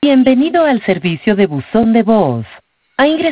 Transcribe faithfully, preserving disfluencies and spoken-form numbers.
Bienvenido al servicio de buzón de voz. Ha ingresado